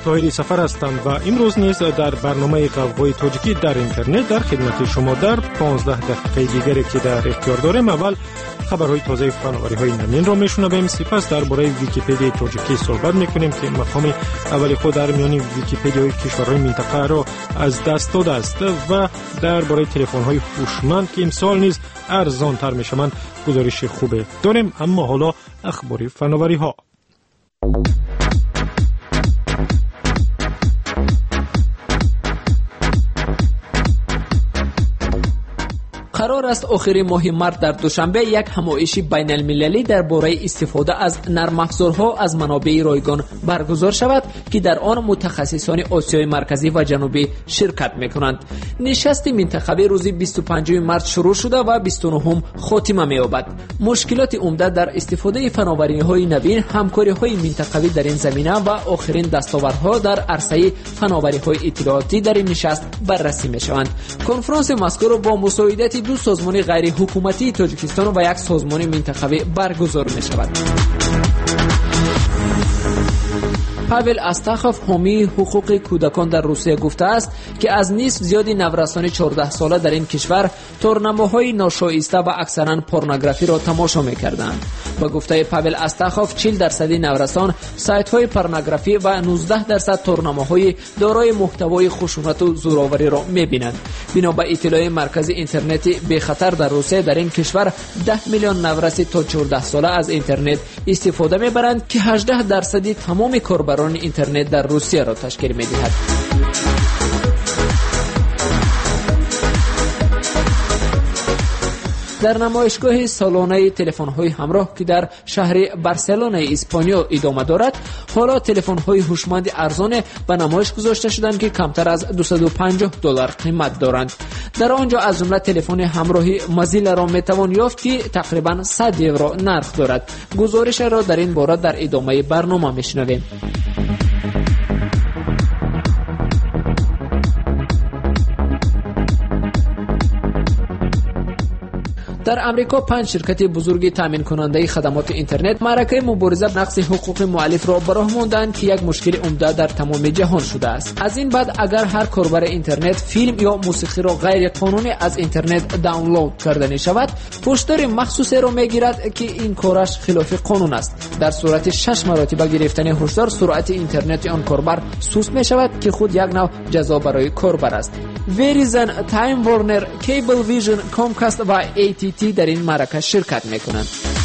ساحل سفر هستم و امروز نیز در برنامه قوای تاجیکی در اینترنت در خدمت شما در 15 دقیقه دیگری که در اختیار داریم. اول خبرهای تازه فناوری‌های نوین را میشنویم، سپس درباره ویکی‌پدیا تاجیکی صحبت میکنیم که مقام اول خود در میان ویکی‌پدیای کشورهای منطقه را از دست داده است و درباره تلفن‌های هوشمند که امسال نیز ارزان‌تر میشوند گزارش خوبه داریم. اما حالا اخبار فناوری‌ها. قرار است آخر ماه مارس در دوشنبه یک همایش بین المللی درباره استفاده از نرم افزارها از منابع رایگان برگزار شود که در آن متخصصان آسیای مرکزی و جنوبی شرکت می‌کنند. نشست منطقوی روز 25 مارس شروع شده و 29 خاتمه می‌یابد. مشکلات عمده در استفاده فناوری‌های نوین، همکاری‌های منطقوی در این زمینه و آخرین دستاوردها در عرصه فناوری‌های اطلاعاتی در این نشست بررسی می‌شوند. کنفرانس مذکور با مساعدت دو سازمان غیر حکومتی تاجیکستان و یک سازمان منطقوی برگزار می شود. پاول استاخوف حامی حقوق کودکان در روسیه گفته است که از نصف زیاد نورسان 14 ساله در این کشور تورنمه‌های ناشایسته و اکثرا پورنوگرافی را تماشا می‌کردند. با گفته پاول استاخوف 40% نورسان سایت‌های پورنوگرافی و 19% تورنمه‌های دارای محتوای خشونت و زورآوری را می‌بینند. بنا به اطلاع مرکز اینترنتی بی خطر در روسیه، در این کشور 10 میلیون نورس تا 14 ساله از اینترنت استفاده می‌برند که 18% تمام کاربران اینترنت در روسیه را تشکیل می‌دهد. در نمایشگاه سالانه تلفن‌های همراه که در شهر بارسلونا اسپانیا ادامه دارد، حالا تلفن‌های هوشمند ارزان به نمایش گذاشته شدند که کمتر از $250 قیمت دارند. در آنجا از جمله تلفن همراهی موزیلا را میتوان یافت که تقریباً €100 نرخ دارد. گزارش را در این باره در ادامه برنامه میشنویم. در امریکا 5 شرکت بزرگ تامین کننده خدمات اینترنت معرکه مبارزه با نقض حقوق مؤلف را به راه ماندند که یک مشکل عمده در تمام جهان شده است. از این بعد اگر هر کاربر اینترنت فیلم یا موسیقی را غیر قانونی از اینترنت دانلود کرده شود، پشتار مخصوصی را میگیرد که این کارش خلاف قانون است. در صورت 6 مرتبه گرفتن هشدار، سرعت اینترنت آن کاربر سوس می شود که خود یک نوع جزا برای کاربر است. وریزن، تایم وارنر، کیبل ویژن، کامکاست و AT&T در این معرکه شرکت میکنند.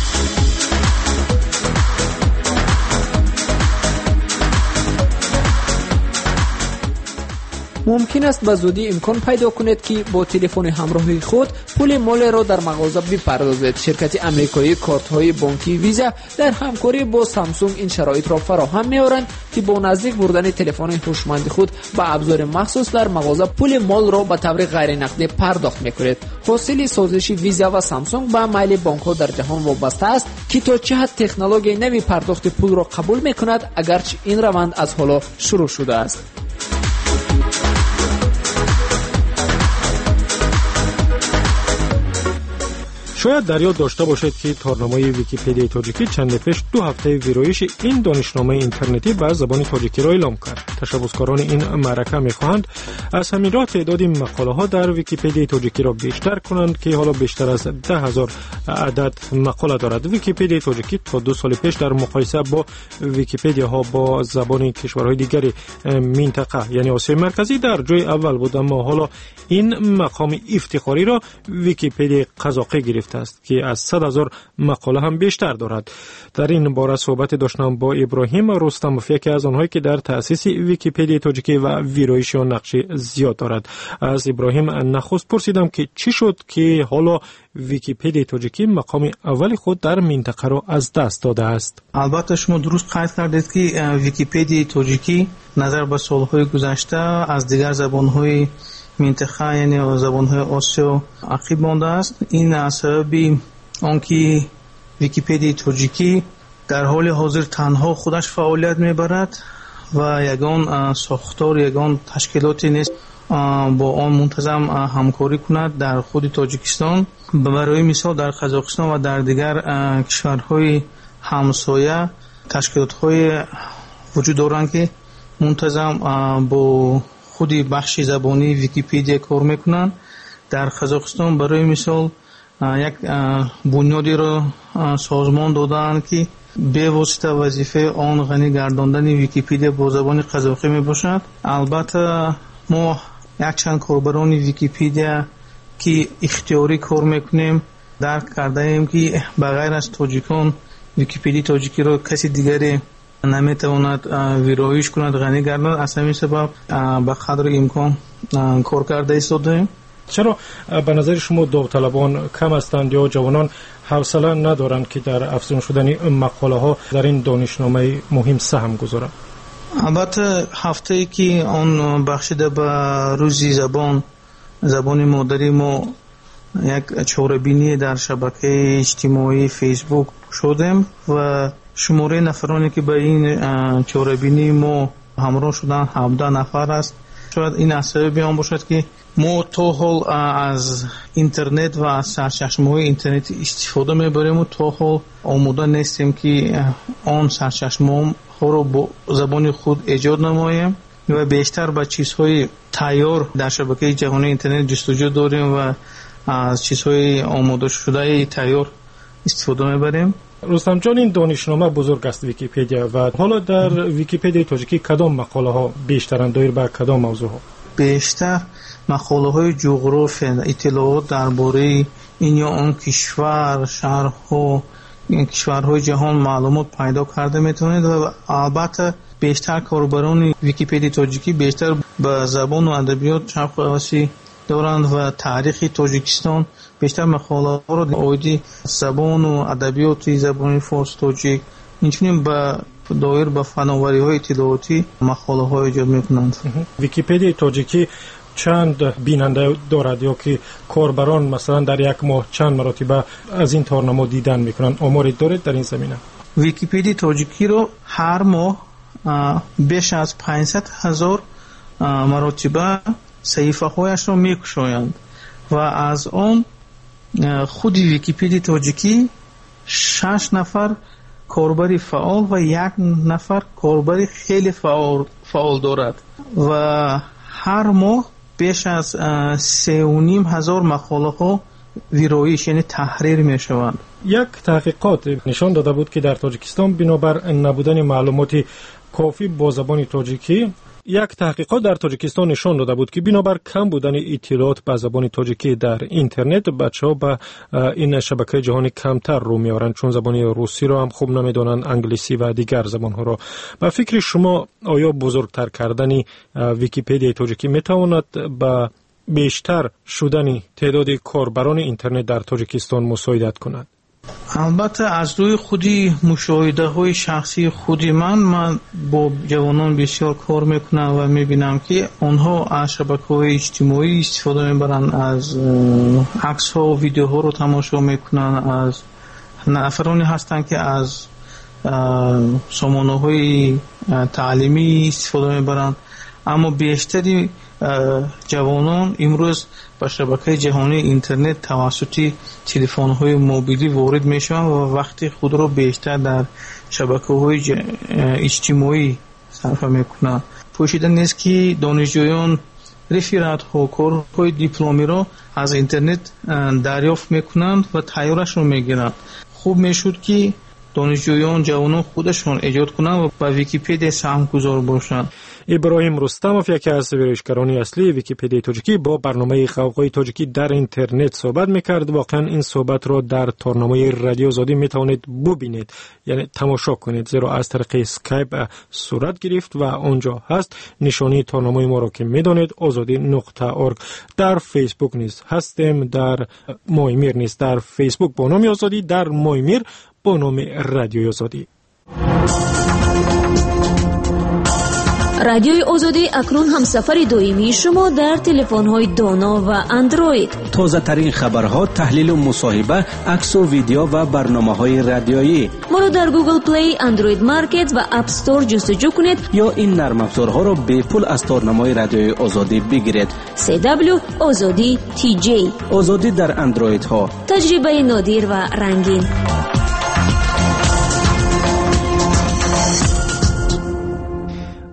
ممکن است به زودی امکان پیدا کنید که با تلفن همراه خود پول مال را در مغازه بپردازید. شرکت آمریکایی کارت‌های بانکی ویزا در همکاری با سامسونگ این شرایط را فراهم می‌آورند که با نزدیک بردن تلفن هوشمند خود به ابزار مخصوص در مغازه پول مال را به طور غیر نقدی پرداخت می‌کنید. حاصل سازش ویزا و سامسونگ با میل بانک‌ها در جهان وابسته است که تا چه حد تکنولوژی نوی پرداخت پول را قبول می‌کند، اگرچه این روند از حالا شروع شده است. شاید در یاد داشته باشید که تورنمه ویکی‌پدیا تاجیکی چند پیش 2 هفته ویرایش این دانشنامه اینترنتی به زبان تاجیکی را اعلام کرد. تشبثکاران این معرکه می‌خواهند از همین راه تعداد مقاله‌ها در ویکی‌پدیا تاجیکی را بیشتر کنند که حالا بیشتر از 10,000 عدد مقاله دارد. ویکی‌پدیا تاجیکی تا 2 سال پیش در مقایسه با ویکی‌پدیاها با زبان کشورهای دیگر منطقه یعنی آسیای مرکزی در جای اول بود، اما حالا این مقام افتخاری را ویکی‌پدیا قزاقی گرفته است که از 100,000 مقاله هم بیشتر دارد. در این باره صحبت داشتم با ابراهیم رستموف، یکی از آنهایی که در تأسیس ویکی‌پدیا تاجیکی و ویرایش آن نقش زیاد دارد. از ابراهیم نخست پرسیدم که چی شد که حالا ویکی‌پدیا تاجیکی مقام اول خود در منطقه را از دست داده است. البته شما درست قید کردید که ویکی‌پدیا تاجیکی نظر به سالهای گذشته از دیگر زبان‌های منطقه یعنی زبان‌های آسیا عقب مانده است. این از سبب آنکه ویکی‌پدیا تاجیکی در حال حاضر تنها خودش فعالیت می‌برد و یگان ساختار یگان تشکیلاتی نیست با آن منتظم همکاری کند در خود تاجیکستان. برای مثال در قزاقستان و در دیگر کشورهای همسایه تشکیلات‌های وجود دارند که منتظم با خودی بخش زبانی ویکیپدیا کار میکنن. در قزاقستان برای مثال یک بنیادی را سازمان دادن که به واسطه وظیفه آن غنی گرداندن ویکیپدیا با زبان قزاقی می باشد. البته ما یک چند کاربران ویکیپدیا که اختیاری کار میکنیم درک کرده ایم که بغیر از تاجیکان ویکیپدیا تاجیکی را کسی دیگری نمیتواند ویرایش کند، غنی گرداند. از همین سبب به قدر امکان کار کرده ایستادیم. چرا به نظر شما داوطلبان کم هستند یا جوانان حوصله ندارند که در افزون شدن مقاله ها در این دانشنامه مهم سهم گذارند؟ البته هفته‌ای که آن بخشیده به روزی زبان مادری ما یک چهاره‌بینی در شبکه اجتماعی فیسبوک شدیم و شماره نفرانی که به این چهاره‌بینی ما همراه شدن 17 نفر است. شاید این از سبب آن باشد که ما تا حال از اینترنت و از سرچشمه‌های اینترنت استفاده می‌بریم و تا حال آماده نیستیم که آن سرچشمه‌ها رو با زبان خود ایجاد نماییم و بیشتر با چیزهای تیار در شبکه جهانی اینترنت جستجو داریم و از چیزهای آماده شده تیار استفاده می‌بریم. رستم جان، این دانشنامه بزرگ است ویکیپدیا و حالا در ویکیپدیا تاجیکی کدام مقاله ها بیشترند دایر به کدام موضوع ها؟ بیشتر مقاله های جغرافی، اطلاعات درباره این یا آن کشور، شهرها، کشورهای جهان معلومات پیدا کرده میتونید و البته بیشتر کاربران ویکیپدیا تاجیکی بیشتر به زبان و ادبیات شوق خاصی دارند و تاریخ تاجیکستان بیشتر مقاله ها را آیدی زبان و ادبیات زبان فارس تاجیک اینچنین به دایر به فناوری های اطلاعاتی مقاله های ایجاد میکنند. ویکیپدیا تاجیکی چند بیننده دارد یا که کاربران مثلا در یک ماه چند مرتبه از این تارنما دیدن میکنند؟ آماری دارید در این زمینه؟ ویکیپدیا تاجیکی رو هر ماه بیش از 500,000 مرتبه صحیفه هایش رو میکشایند و از آن خود ویکیپدیا تاجیکی 6 نفر کاربری فعال و 1 نفر کاربری خیلی فعال دارد و هر ماه بیش از 3,500 مقاله ها ویرایش یعنی تحریر می شوند. یک تحقیقات نشان داده بود که در تاجیکستان بنابر نبودن معلومات کافی با زبان تاجیکی بنابر کم بودن اطلاعات با زبان تاجیکی در اینترنت بچه‌ها به این شبکه جهانی کمتر رو میارن، چون زبان روسی رو هم خوب نمیدونن، انگلیسی و دیگر زبان‌ها رو. به فکر شما آیا بزرگتر کردن ویکیپدیا تاجیکی میتواند به بیشتر شدن تعداد کاربران اینترنت در تاجیکستان مساعدت کند؟ البته از روی خودی مشاهده های شخصی خودی من با جوانان بسیار کار میکنم و میبینم که آنها از شبکه های اجتماعی استفاده میبرن، از عکس ها و ویدیو ها رو تماشا میکنن، از نفرانی هستن که از سامانه های تعلیمی استفاده میبرن. اما بیشتری جوانان امروز با شبکه جهانی اینترنت توسط تلفن‌های موبیلی وارد میشوند و وقتی خود را بیشتر در شبکه‌های اجتماعی صرف میکنند. پوشیده نیست که دانشجویان رفرات‌ها، کارهای دیپلمی را از اینترنت دریافت میکنند و تیارش را میگیرند. خوب میشد که دانشجویان جوانان خودشون ایجاد کنند و با ویکیپدیا سهمگذار باشند. ابراهیم رستموف، یکی از ویرایشگران اصلی ویکیپدیا تاجیکی، با برنامه غوغای تاجیکی در اینترنت صحبت میکرد. واقعا این صحبت را در تارنامه رادیو آزادی میتوانید ببینید، یعنی تماشا کنید، زیرا از طریق اسکایپ صورت گرفت و آنجا هست. نشانی تارنامه ما را که میدانید azadi.org. در فیسبوک نیز هستیم، در مایمیر نیز، در فیسبوک با نام آزادی، در مایمیر با نام رادیو آزادی. رادیوی آزادی اکنون هم سفر دائمی شما در تلفن‌های دانا و اندروید. تازه ترین خبرها، تحلیل و مصاحبه، عکس و ویدیو و برنامه‌های رادیویی. ما را در گوگل پلی، اندروید مارکت و اپ استور جستجو کنید یا این نرم افزارها را به پول از تارنمای رادیوی آزادی بگیرید. CW آزادی TJ. آزادی در اندروید ها. تجربه نادر و رنگین.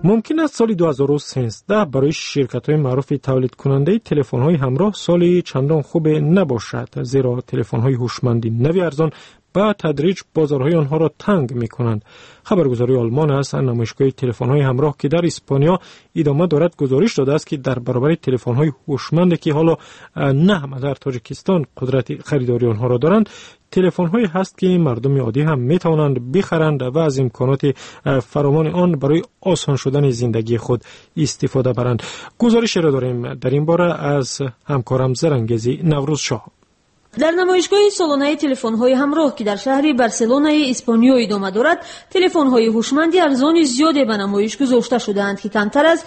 ممکن است سال 2013 برای شرکت‌های معروف تولید کننده تلفن‌های همراه سالی چندان خوب نباشد، زیرا تلفن‌های هوشمند نوی ارزان با تدریج بازارهای آنها را تنگ می‌کنند. خبرگزاری آلمان از نمایشگاه تلفن‌های همراه که در اسپانیا ادامه دارد گزارش داده است که در برابر تلفن‌های هوشمند که حالا نه همه در تاجیکستان قدرت خریداری آنها را دارند، تلفن‌هایی هست که مردم عادی هم می‌توانند بخرند و از امکانات فراوان آن برای آسان شدن زندگی خود استفاده برند. گزارش را داریم در این باره از همکارم زرنگزی نوروز شاه. در نمایشگاه سالانه تلفن‌های همراه که در شهر بارسلونای اسپانیا ادامه دارد، تلفن‌های هوشمند ارزان زیادی به نمایش گذاشته شده‌اند که کمتر از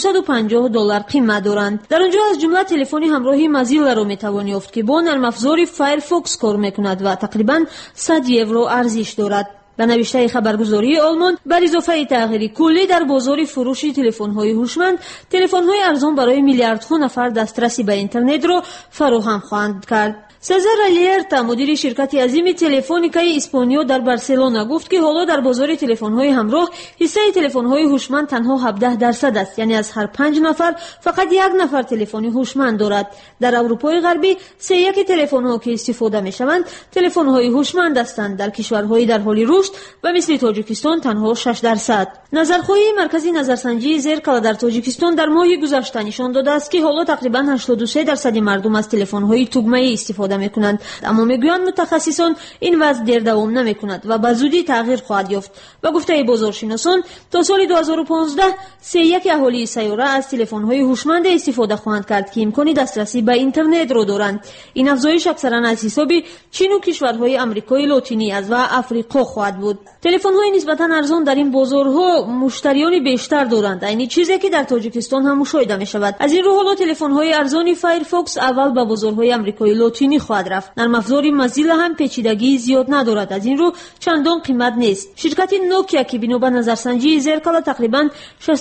$250 قیمت دارند. در آنجا از جمله تلفن همراه مازیلا را می‌توان یافت که با نرم افزار فایرفاکس کار می‌کند و تقریباً €100 ارزش دارد. به نوشته خبرگزاری آلمان، بر اضافه تغییر کلی در بازار فروش تلفن‌های هوشمند، تلفن‌های ارزان برای میلیاردها نفر دسترسی به اینترنت را فراهم خواهند کرد. سزار الیرتا، مدیر شرکت عظیم تلفنیکای اسپانیا در بارسلونا گفت که حالا در بازار تلفن‌های همراه حصه تلفن‌های هوشمند تنها 17% است، یعنی از هر 5 نفر فقط 1 نفر تلفن هوشمند دارد. در اروپای غربی 3/1 تلفن‌ها که استفاده می‌شوند تلفن‌های هوشمند هستند. در کشورهای در حال رشد و مثل تاجیکستان تنها 6%. نظرخواهی مرکزی نظرسنجی زرکالا در تاجیکستان در ماه گذشته نشان داده است که حالا تقریباً 83% مردم از تلفن‌های توگمه‌ای استفاده میکنند، اما میگویند متخصصان این وضع دیر دوام نمیکند و به زودی تغییر خواهد یافت. و گفته بازارشناسان تا سال 2015 3/1 اهالی سیاره از تلفن‌های هوشمند استفاده خواهند کرد که امکان دسترسی به اینترنت را دارند. این افزایش اکثرا از حساب چین و کشورهای آمریکای لاتینی و آفریقا خواهد بود. تلفن‌های نسبتاً ارزان در این بازارها مشتریان بیشتر دارند، این چیزی که در تاجیکستان هم مشاهده می‌شود. از این رو حالا تلفن‌های ارزان فایرفاکس اول به بازارهای آمریکای لاتینی خواهد رفت. نرم افزار مازیلا هم پیچیدگی زیاد ندارد، از این رو چندان قیمت نیست. شرکت نوکیا که بنا به نظرسنجی زرکالا تقریباً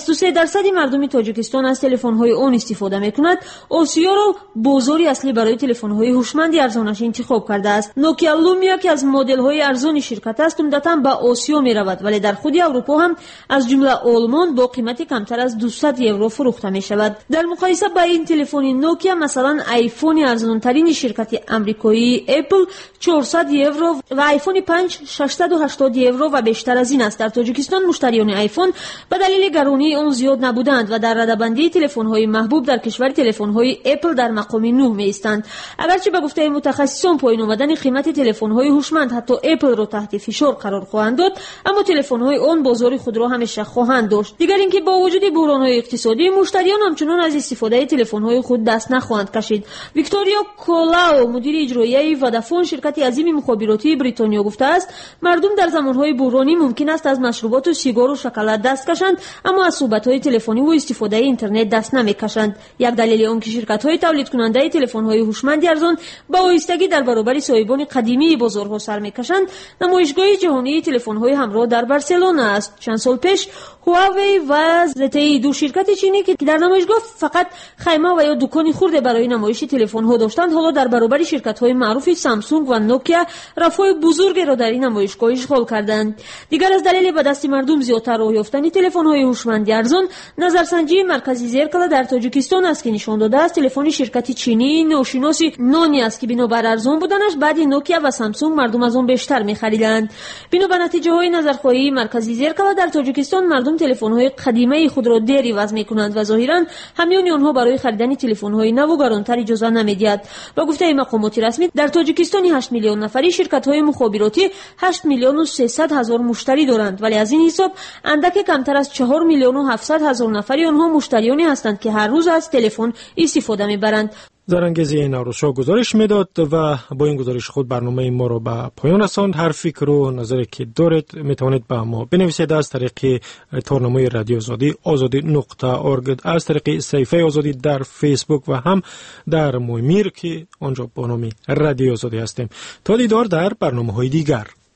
63% مردم تاجیکستان از تلفن‌های آن استفاده می‌کند، آسیا را بازاری اصلی برای تلفن‌های هوشمند ارزانش انتخاب کرده است. نوکیا لومیا که از مدل‌های ارزان شرکت است عمدتاً به آسیا می‌رود، ولی در خود اروپا هم از جمله آلمان با قیمت کمتر از €200 فروخته می‌شود. در مقایسه با این تلفن نوکیا مثلا آیفون ارزان‌ترین شرکت آمریکایی اپل €400 و آیفون 5 €680 و بیشتر از این است. در تاجیکستان مشتریان آیفون به دلیل گرانی آن زیاد نبودند و در رده‌بندی تلفن‌های محبوب در کشور تلفن‌های اپل در مقام 9 می‌ایستند. اگرچه به گفته متخصصان پایین آمدن قیمت تلفن‌های هوشمند حتی اپل را تحت فشار قرار خواهند داد، اما تلفن‌های آن بازار خود را همیشه خواهند داشت. دیگر اینکه با وجود بحران‌های اقتصادی مشتریان همچنان از استفاده تلفن‌های خود دست نخواهند کشید. ویکتوریا کولاو، مدیر اجرایی ودافون، شرکت عظیم مخابراتی بریتانیا، گفته است مردم در زمانهای بحرانی ممکن است از مشروبات و سیگار و شکلات دست کشند، اما از صحبت‌های تلفنی و استفاده اینترنت دست نمی‌کشند. یک دلیل آن که شرکت‌های تولید کننده تلفن‌های هوشمند ارزان با آهستگی در برابر صاحبان قدیمی بازارها سر می‌کشند، نمایشگاه جهانی تلفن‌های همراه در بارسلونا است. چند سال پیش هواوی و ZTE، دو شرکت چینی که در نمایشگاه فقط خیمه و یا دکانی خرد برای نمایش تلفن‌ها داشتند، حالا در برابر شرکت‌های معروف سامسونگ و نوکیا رفاه بزرگی را در این نمایشگاه اشغال کردند. دیگر از دلیل به دست مردم زیادتر راه یافتن تلفن‌های هوشمند ارزان، نظرسنجی مرکزی زرکالا در تاجیکستان است که نشان داده است تلفن شرکت چینی ناشناسی نانی است که بنابر ارزان بودنش بعد نوکیا و سامسونگ مردم از آن بیشتر می‌خریدند. بنابر نتیجه‌های نظرخواهی مرکزی زرکالا در تاجیکستان مردم تلفن‌های قدیمی خود را دیر عوض می‌کنند و ظاهراً همیان آنها برای خریدن تلفن‌های نو و گرانتر اجازه نمی‌دهد. با گفته مقامات رسمی در تاجیکستان 8 میلیون نفری شرکت‌های مخابراتی 8 میلیون و 300 هزار مشتری دارند، ولی از این حساب اندک کمتر از 4 میلیون و 700 هزار نفری آنها مشتریانی هستند که هر روز از تلفن استفاده می‌برند. زرنگزی نوروزشاه گزارش میداد و با این گزارش خود برنامه ما را به پایان رساند. هر فکر و نظری که دارید میتوانید به ما بنویسید از طریق تارنمای رادیو آزادی azadi.org، از طریق صفحه آزادی در فیسبوک و هم در مویمیر که آنجا با نام رادیو آزادی هستیم. تا دیدار در برنامه‌های دیگر.